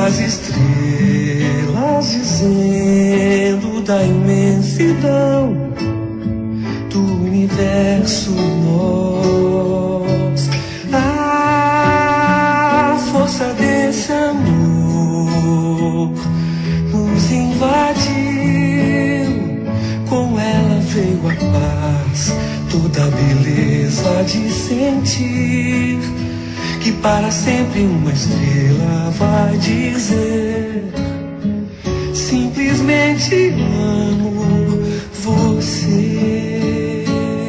as estrelas dizendo da imensidão do universo nós. A força desse amor nos invadiu, com ela veio a paz, toda a beleza de sentir que para sempre uma estrela vai dizer: simplesmente amo você.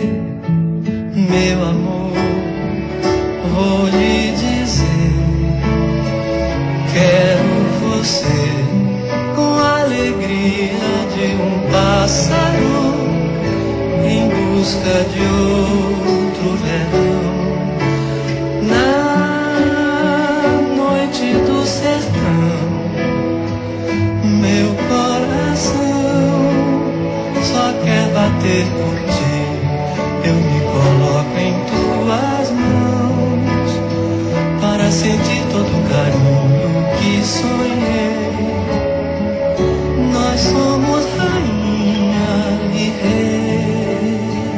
Meu amor, vou lhe dizer, quero você com a alegria de um pássaro em busca de outro verão. Do sertão, meu coração só quer bater por ti. Eu me coloco em tuas mãos para sentir todo o carinho que sonhei. Nós somos rainha e rei.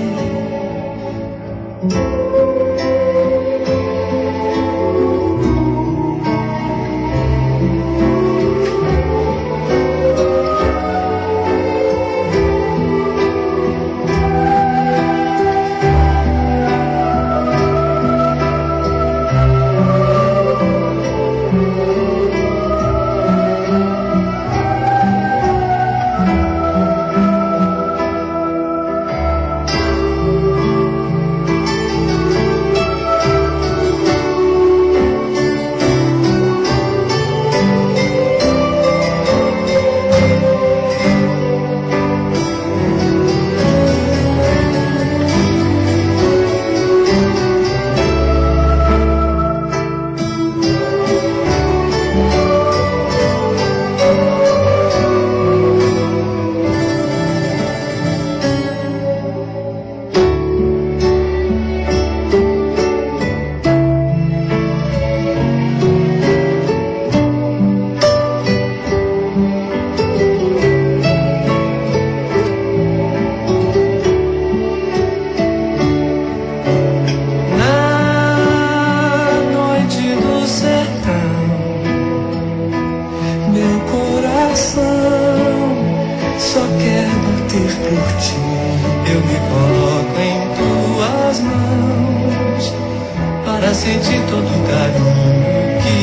Só quer bater por ti. Eu me coloco em tuas mãos para sentir todo o carinho que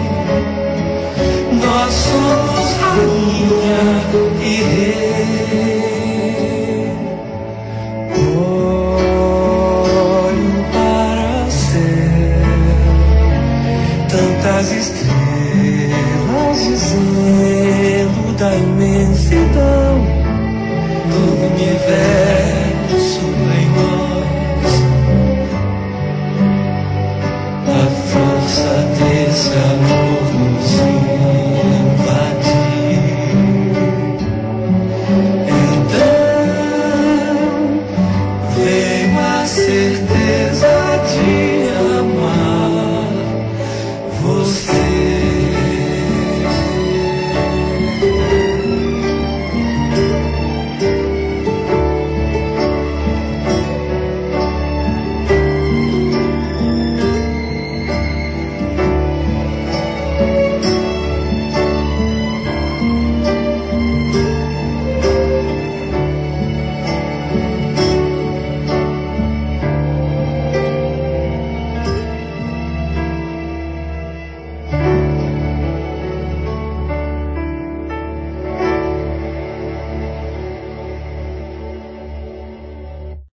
sonhei. Nós somos rainha e rei.